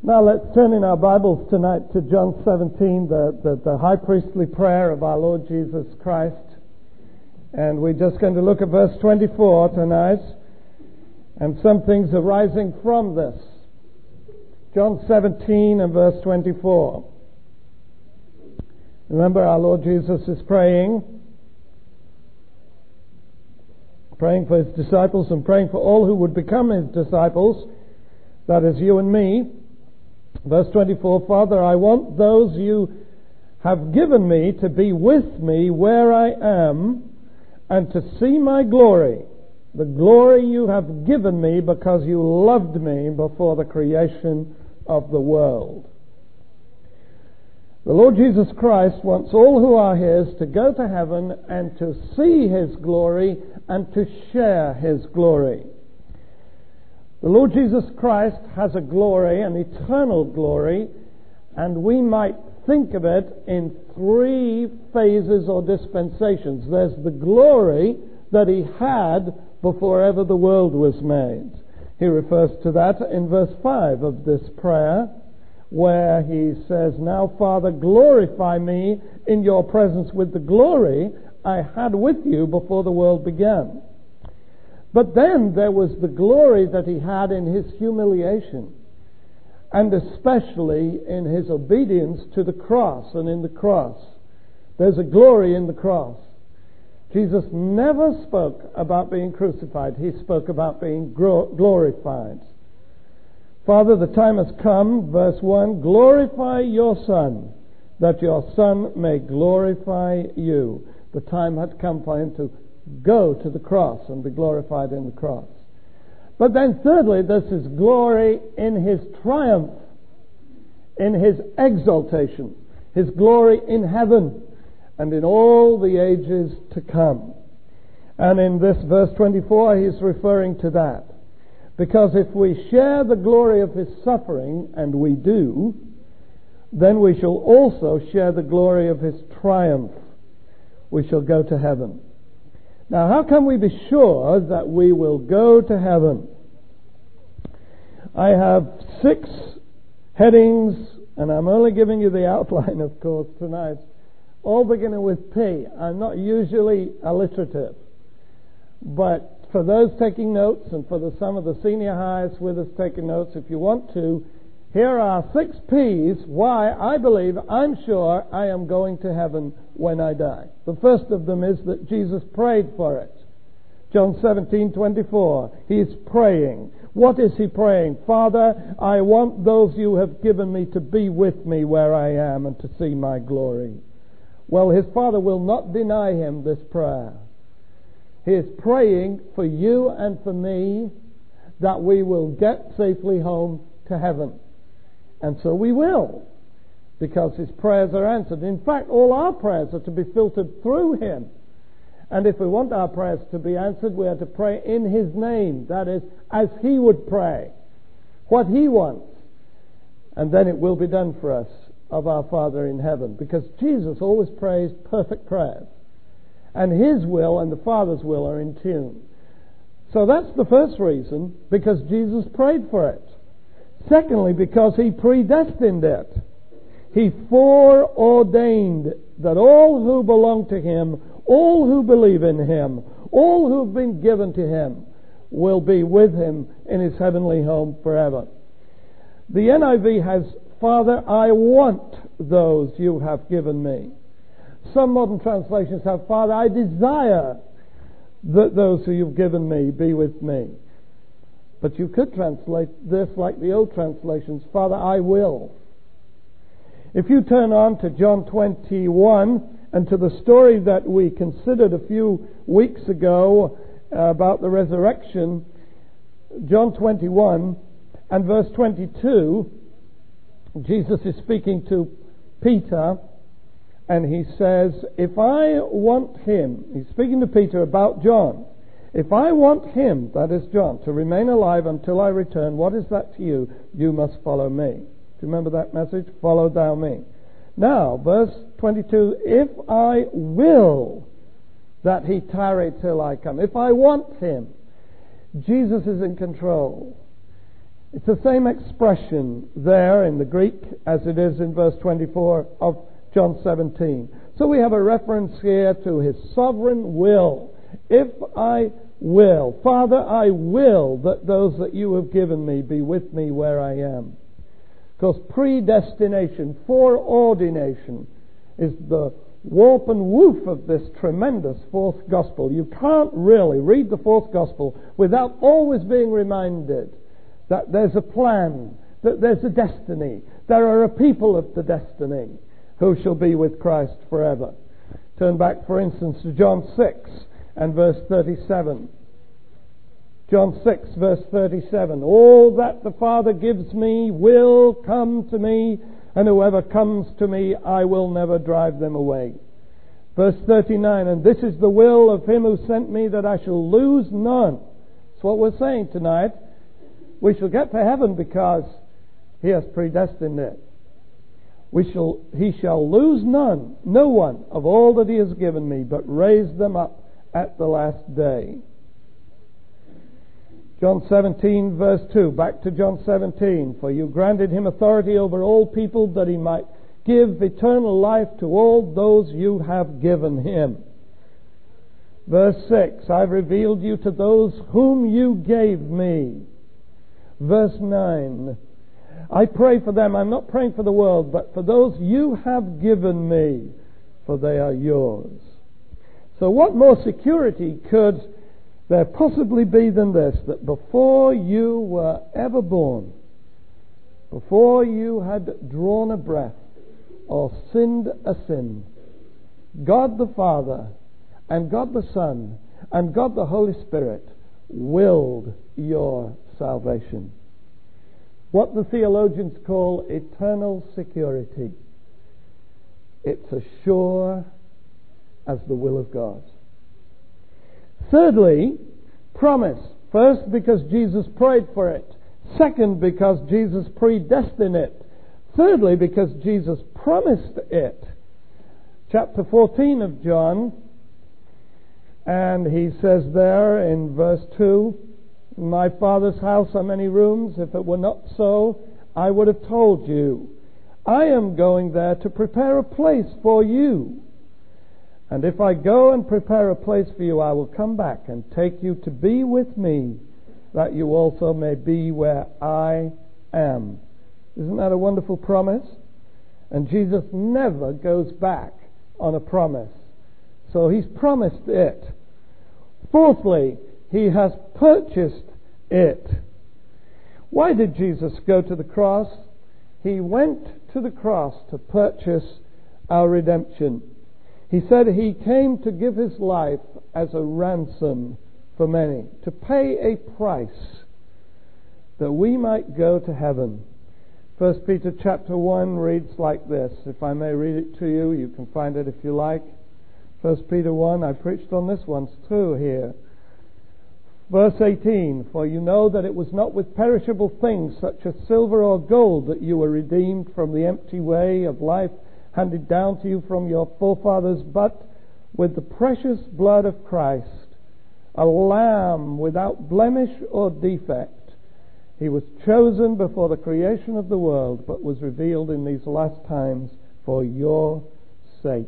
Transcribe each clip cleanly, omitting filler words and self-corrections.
Now let's turn in our Bibles tonight to John 17, the high priestly prayer of our Lord Jesus Christ. And we're just going to look at verse 24 tonight and some things arising from this. John 17 and verse 24. Remember, our Lord Jesus is praying for his disciples and praying for all who would become his disciples. That is you and me. Verse 24, Father, I want those you have given me to be with me where I am and to see my glory, the glory you have given me because you loved me before the creation of the world. The Lord Jesus Christ wants all who are his to go to heaven and to see his glory and to share his glory. The Lord Jesus Christ has a glory, an eternal glory, and we might think of it in three phases or dispensations. There's the glory that he had before ever the world was made. He refers to that in verse 5 of this prayer, where he says, Now, Father, glorify me in your presence with the glory I had with you before the world began. But then there was the glory that he had in his humiliation, and especially in his obedience to the cross and in the cross. There's a glory in the cross. Jesus never spoke about being crucified. He spoke about being glorified. Father, the time has come, verse 1, glorify your Son, that your Son may glorify you. The time had come for him to go to the cross and be glorified in the cross. But then thirdly, this is glory in his triumph, in his exaltation, his glory in heaven and in all the ages to come. And in this verse 24, he's referring to that. Because if we share the glory of his suffering, and we do, then we shall also share the glory of his triumph. We shall go to heaven. Now, how can we be sure that we will go to heaven? I have 6 headings, and I'm only giving you the outline, of course, tonight, all beginning with P. I'm not usually alliterative, but for those taking notes, and for some of the senior highs with us taking notes, if you want to, here are 6 P's why I believe, I'm sure, I am going to heaven when I die. The first of them is that Jesus prayed for it. John 17:24. He's praying. What is he praying? Father, I want those you have given me to be with me where I am and to see my glory. Well, his Father will not deny him this prayer. He is praying for you and for me that we will get safely home to heaven. And so we will, because his prayers are answered. In fact, all our prayers are to be filtered through him. And if we want our prayers to be answered, we are to pray in his name. That is, as he would pray, what he wants. And then it will be done for us of our Father in heaven. Because Jesus always prays perfect prayers. And his will and the Father's will are in tune. So that's the first reason, because Jesus prayed for it. Secondly, because he predestined it. He foreordained that all who belong to him, all who believe in him, all who have been given to him, will be with him in his heavenly home forever. The NIV has, Father, I want those you have given me. Some modern translations have, Father, I desire that those who you've given me be with me. But you could translate this like the old translations, Father, I will. If you turn on to John 21 and to the story that we considered a few weeks ago about the resurrection, John 21 and verse 22, Jesus is speaking to Peter, and he says, if I want him, he's speaking to Peter about John, if I want him, that is John, to remain alive until I return, what is that to you? You must follow me. Do you remember that message? Follow thou me. Now, verse 22, if I will that he tarry till I come. If I want him, Jesus is in control. It's the same expression there in the Greek as it is in verse 24 of John 17. So we have a reference here to his sovereign will. If I will, Father, I will that those that you have given me be with me where I am. Because predestination, foreordination, is the warp and woof of this tremendous fourth gospel. You can't really read the fourth gospel without always being reminded that there's a plan, that there's a destiny. There are a people of the destiny who shall be with Christ forever. Turn back, for instance, to John 6 and verse 37. John 6, verse 37. All that the Father gives me will come to me, and whoever comes to me, I will never drive them away. Verse 39. And this is the will of him who sent me, that I shall lose none. That's what we're saying tonight. We shall get to heaven because he has predestined it. He shall lose none, no one of all that he has given me, but raise them up at the last day. John 17 verse 2, back to John 17. For you granted him authority over all people, that he might give eternal life to all those you have given him. Verse 6, I've revealed you to those whom you gave me. Verse 9, I pray for them. I'm not praying for the world, but for those you have given me, for they are yours. So what more security could there possibly be than this, that before you were ever born, before you had drawn a breath or sinned a sin, God the Father and God the Son and God the Holy Spirit willed your salvation. What the theologians call eternal security. It's as sure as the will of God. Thirdly, promise. First, because Jesus prayed for it. Second, because Jesus predestined it. Thirdly, because Jesus promised it. Chapter 14 of John, and he says there in verse 2, in my Father's house are many rooms. If it were not so, I would have told you. I am going there to prepare a place for you. And if I go and prepare a place for you, I will come back and take you to be with me, that you also may be where I am. Isn't that a wonderful promise? And Jesus never goes back on a promise. So he's promised it. Fourthly, he has purchased it. Why did Jesus go to the cross? He went to the cross to purchase our redemption. He said he came to give his life as a ransom for many, to pay a price that we might go to heaven. 1 Peter chapter 1 reads like this. If I may read it to you, you can find it if you like. 1 Peter 1, I preached on this once too here. Verse 18, for you know that it was not with perishable things such as silver or gold that you were redeemed from the empty way of life handed down to you from your forefathers, but with the precious blood of Christ, a lamb without blemish or defect. He was chosen before the creation of the world, but was revealed in these last times for your sake.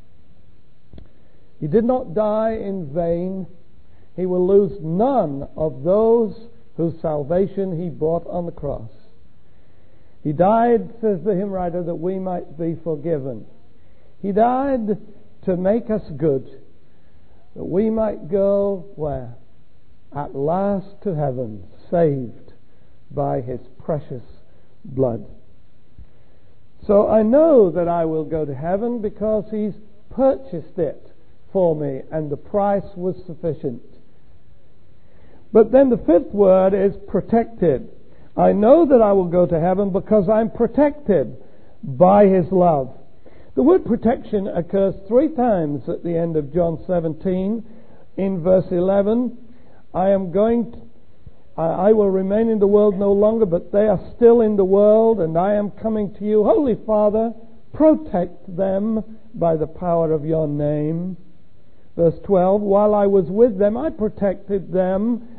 He did not die in vain. He will lose none of those whose salvation he bought on the cross. He died, says the hymn writer, that we might be forgiven. He died to make us good, that we might go where? At last to heaven, saved by his precious blood. So I know that I will go to heaven because he's purchased it for me, and the price was sufficient. But then the fifth word is protected. I know that I will go to heaven because I'm protected by his love. The word protection occurs 3 times at the end of John 17. In verse 11, I will remain in the world no longer, but they are still in the world, and I am coming to you. Holy Father, protect them by the power of your name. Verse 12, while I was with them, I protected them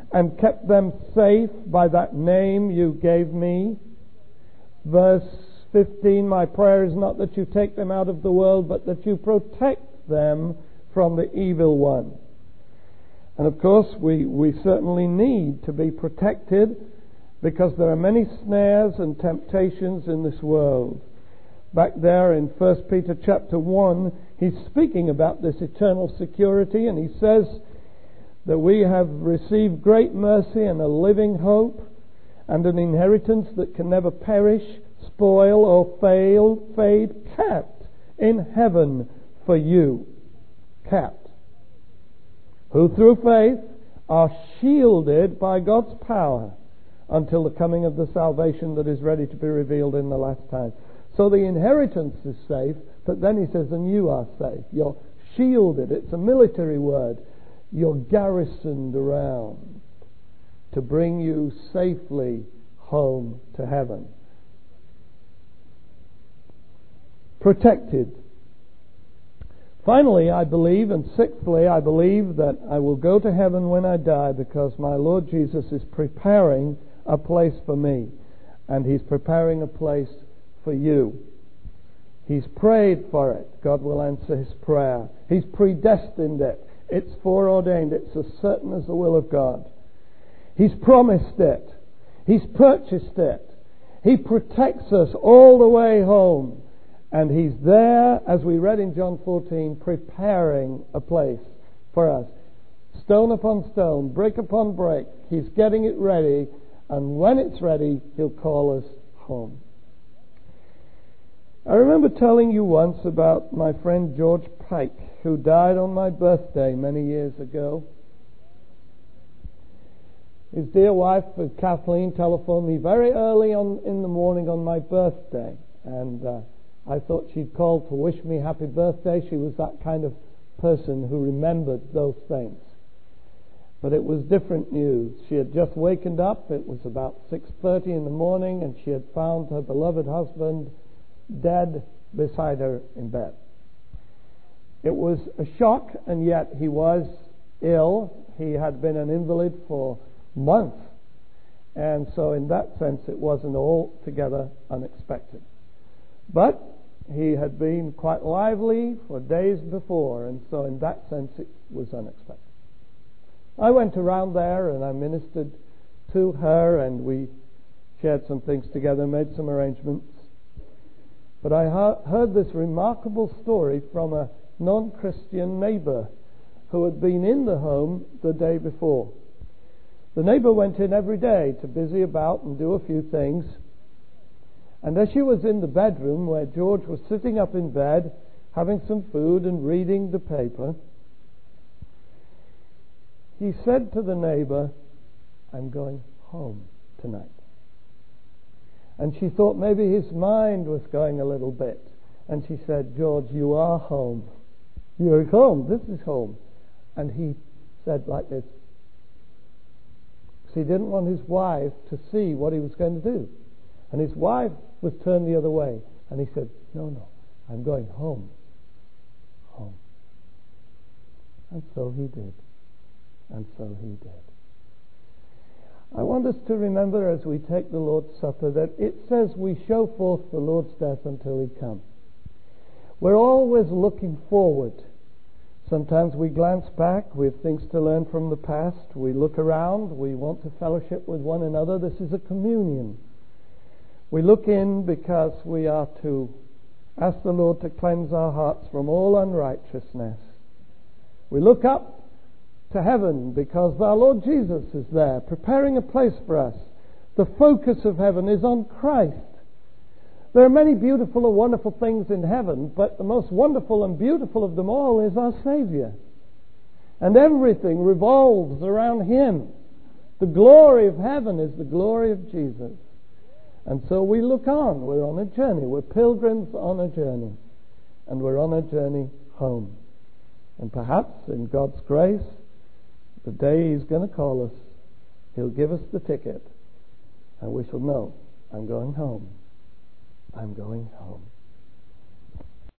and kept them safe by that name you gave me. Verse 15, my prayer is not that you take them out of the world, but that you protect them from the evil one. And of course, we certainly need to be protected, because there are many snares and temptations in this world. Back there in 1 Peter chapter 1, he's speaking about this eternal security, and he says that we have received great mercy and a living hope and an inheritance that can never perish, spoil, or fade, kept in heaven for you. Kept. Who through faith are shielded by God's power until the coming of the salvation that is ready to be revealed in the last time. So the inheritance is safe, but then he says, and you are safe. You're shielded. It's a military word. You're garrisoned around to bring you safely home to heaven. Protected. Finally, I believe, and sixthly, I believe that I will go to heaven when I die, because my Lord Jesus is preparing a place for me, and He's preparing a place for you. He's prayed for it. God will answer His prayer. He's predestined it. It's foreordained. It's as certain as the will of God. He's promised it. He's purchased it. He protects us all the way home. And He's there, as we read in John 14, preparing a place for us. Stone upon stone, brick upon brick. He's getting it ready. And when it's ready, He'll call us home. I remember telling you once about my friend George Pike, who died on my birthday many years ago. His dear wife, Kathleen, telephoned me very early in the morning on my birthday. And I thought she'd called to wish me happy birthday. She was that kind of person who remembered those things. But it was different news. She had just wakened up. It was about 6:30 in the morning, and she had found her beloved husband dead beside her in bed. It was a shock, and yet he was ill. He had been an invalid for months. And so in that sense, it wasn't altogether unexpected. But he had been quite lively for days before, and so in that sense, it was unexpected. I went around there and I ministered to her, and we shared some things together, made some arrangements. But I heard this remarkable story from a non-Christian neighbor who had been in the home the day before. The neighbor went in every day to busy about and do a few things. And as she was in the bedroom where George was sitting up in bed, having some food and reading the paper, he said to the neighbor, "I'm going home tonight." And she thought maybe his mind was going a little bit. And she said, "George, you are home. You're home. This is home." And he said like this. He didn't want his wife to see what he was going to do. And his wife was turned the other way. And he said, No, I'm going home. Home. And so he did. And so he did. I want us to remember as we take the Lord's Supper that it says we show forth the Lord's death until He comes. We're always looking forward. Sometimes we glance back. We have things to learn from the past. We look around. We want to fellowship with one another. This is a communion. We look in because we are to ask the Lord to cleanse our hearts from all unrighteousness. We look up to heaven because our Lord Jesus is there, preparing a place for us. The focus of heaven is on Christ. There are many beautiful and wonderful things in heaven, but the most wonderful and beautiful of them all is our Savior. And everything revolves around Him. The glory of heaven is the glory of Jesus. And so we look on. We're on a journey. We're pilgrims on a journey. And we're on a journey home. And perhaps in God's grace, the day He's going to call us, He'll give us the ticket. And we shall know, I'm going home. I'm going home.